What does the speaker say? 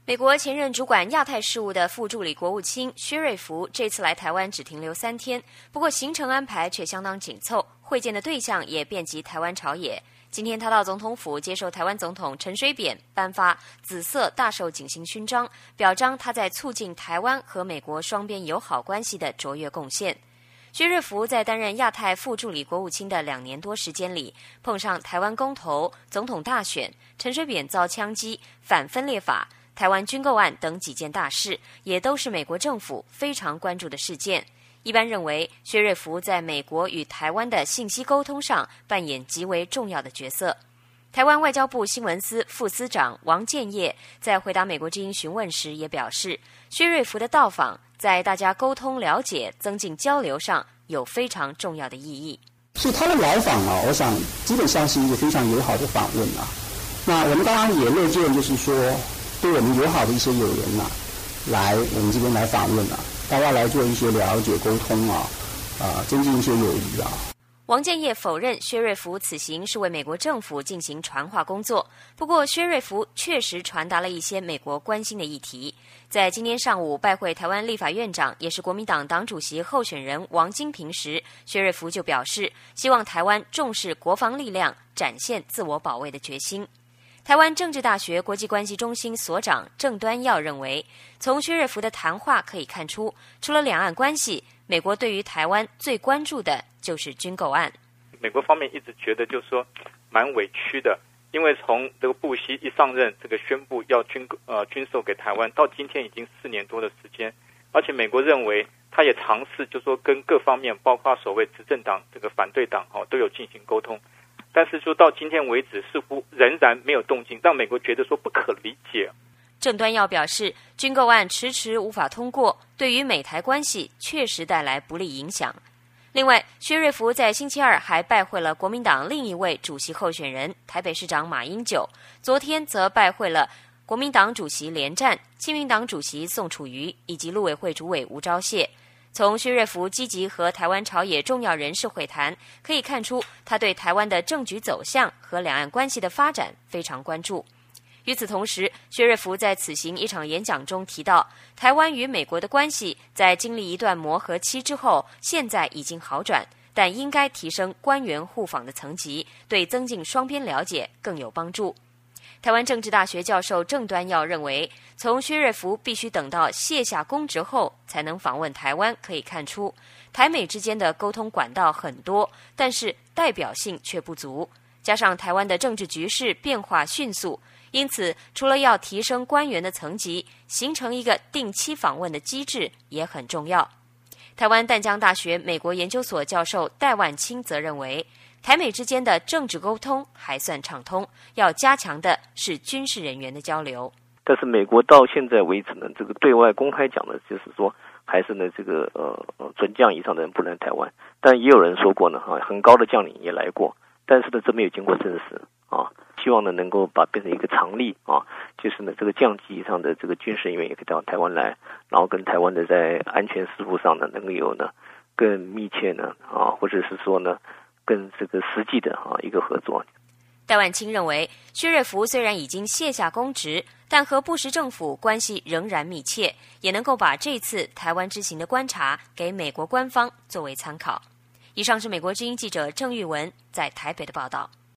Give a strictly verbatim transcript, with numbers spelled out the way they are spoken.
美国前任主管亚太事务的副助理国务卿薛瑞福这次来台湾只停留三天，不过行程安排却相当紧凑，会见的对象也遍及台湾朝野。今天他到总统府接受台湾总统陈水扁颁发紫色大绶景星勋章，表彰他在促进台湾和美国双边友好关系的卓越贡献。薛瑞福在担任亚太副助理国务卿的两年多时间里，碰上台湾公投、总统大选、陈水扁遭枪击、反分裂法、台湾军购案等几件大事，也都是美国政府非常关注的事件。一般认为，薛瑞福在美国与台湾的信息沟通上扮演极为重要的角色。台湾外交部新闻司副司长王建业在回答美国之音询问时也表示，薛瑞福的到访在大家沟通了解、增进交流上有非常重要的意义。 所以他的来访啊，我想基本上是一个非常友好的访问啊。那我们当然也乐见，就是说对我们友好的一些友人啊，来我们这边来访问啊，大家来做一些了解、沟通啊，啊，增进一些友谊啊。 王建业否认薛瑞福此行是为美国政府进行传话工作，不过薛瑞福确实传达了一些美国关心的议题。在今天上午拜会台湾立法院长，也是国民党党主席候选人王金平时，薛瑞福就表示，希望台湾重视国防力量，展现自我保卫的决心。台湾政治大学国际关系中心所长郑端耀认为，从薛瑞福的谈话可以看出，除了两岸关系，美国对于台湾最关注的就是军购案。 美国方面一直觉得就是说蛮委屈的，因为从这个布希一上任，这个宣布要军呃军售给台湾，到今天已经四年多的时间，而且美国认为他也尝试就是说跟各方面，包括所谓执政党、这个反对党哦都有进行沟通。但是说到今天为止，似乎仍然没有动静，让美国觉得说不可理解。 郑端耀表示，军购案迟迟无法通过，对于美台关系确实带来不利影响。另外，薛瑞福在星期二还拜会了国民党另一位主席候选人台北市长马英九，昨天则拜会了国民党主席连战、亲民党主席宋楚瑜以及陆委会主委吴钊燮。从薛瑞福积极和台湾朝野重要人士会谈，可以看出他对台湾的政局走向和两岸关系的发展非常关注。与此同时，薛瑞福在此行一场演讲中提到，台湾与美国的关系在经历一段磨合期之后，现在已经好转，但应该提升官员互访的层级，对增进双边了解更有帮助。台湾政治大学教授郑端耀认为，从薛瑞福必须等到卸下公职后才能访问台湾，可以看出台美之间的沟通管道很多，但是代表性却不足，加上台湾的政治局势变化迅速，因此除了要提升官员的层级，形成一个定期访问的机制也很重要。台湾淡江大学美国研究所教授戴万清则认为，台美之间的政治沟通还算畅通，要加强的是军事人员的交流。 但是美国到现在为止呢，这个对外公开讲的就是说，还是呢这个呃准将以上的人不来台湾，但也有人说过呢，哈，很高的将领也来过，但是呢这没有经过证实啊。希望呢能够把变成一个常例啊，就是呢这个将级以上的这个军事人员也可以到台湾来，然后跟台湾的在安全事务上呢能够有呢更密切呢啊，或者是说呢更这个实际的啊一个合作。 戴万清认为，薛瑞福虽然已经卸下公职，但和布什政府关系仍然密切，也能够把这次台湾之行的观察给美国官方作为参考。以上是美国之音记者郑玉文在台北的报道。